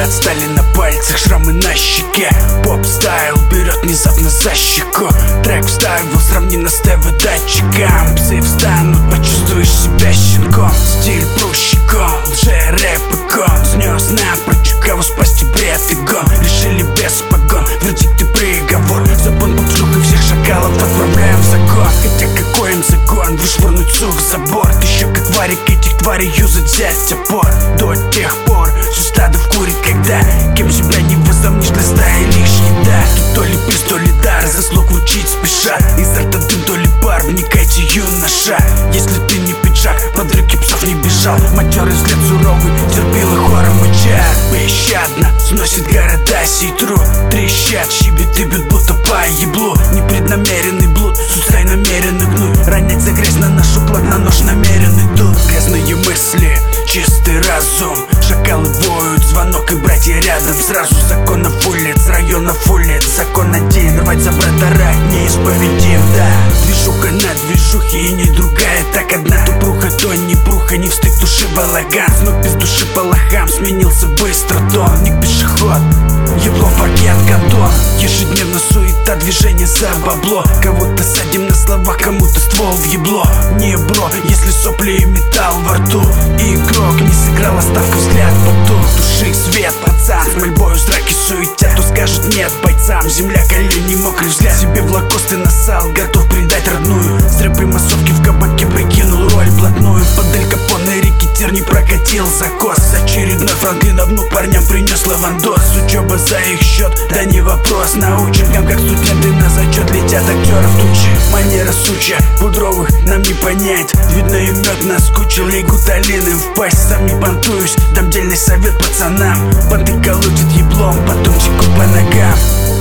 отстали на пальцах, шрамы на щеке. Поп-стайл берет внезапно за щеку. Трек вставил, сравненно с ТВ-датчиком. Псы встанут, почувствуешь себя щенком. Стиль прущиком, лже-рэп икон. Снес напрочь, кого спасти бред и гон. Решили без погон, вердикт и приговор. Запон попшух и всех шакалов отправляем в закон. Хотя какой им закон, вышвырнуть сух за борт. Еще как варик этих тварей юзать, взять опор. До тех пор все стадо вкурит, когда кем себя не возомнишь, для стаи лишь еда. Тут то ли приз, то ли дар, заслуг вручить спешат. Изо рта дым, то ли пар, вникайте, юноша. Если ты не пиджак, под брюки псов не бежал. Матерый взгляд суровый, терпилы хором мычат. Бесщадно сносит города сей труд. Трещат, щебет и бьют, будто по еблу. Непреднамеренный блуд, с устрой намеренный гнуть. Ронять за грязь на нашу плоть, на нож намеренный тут. Грязные мысли, чистый разум. Шакалы воют, звонок и братья рядом. Сразу законов улиц, районов улиц. Закон один, рвать за брата рай неисповедим, да. Движуха на движухе и не другая, так одна. То пруха, то не пруха, не встык души балаган. Снова без души по лохам, сменился быстро тон. Не пешеход, ебло, пакет, гондон. Ежедневно суета, движение за бабло. Кого-то садим на словах, кому-то ствол в ебло. Не бро, если сопли и металл во рту. И игрок не сыграл, ставка взгляд потух. Души свет, пацан, с мольбою с драки суетя. Кто скажет нет бойцам, земля, колени, мокрый взгляд. Себе в лакосты насал, готов предать родную. С рэпой массовки в кабаке прикинул роль блатную. Под Эль Капоне рекетир не прокатил закос. Очередной Франклин, а внук парням принес лавандос. Учеба за их счет, да не вопрос. Научим, как студенты на зачет летят актеров тучи. Манера сучья, пудровых нам не понять. Видно и мед наскучил, и гуталин им в пасть. Сам не понтуюсь, дам дельный совет пацанам. Понты колотят еблом, потомчику по ногам.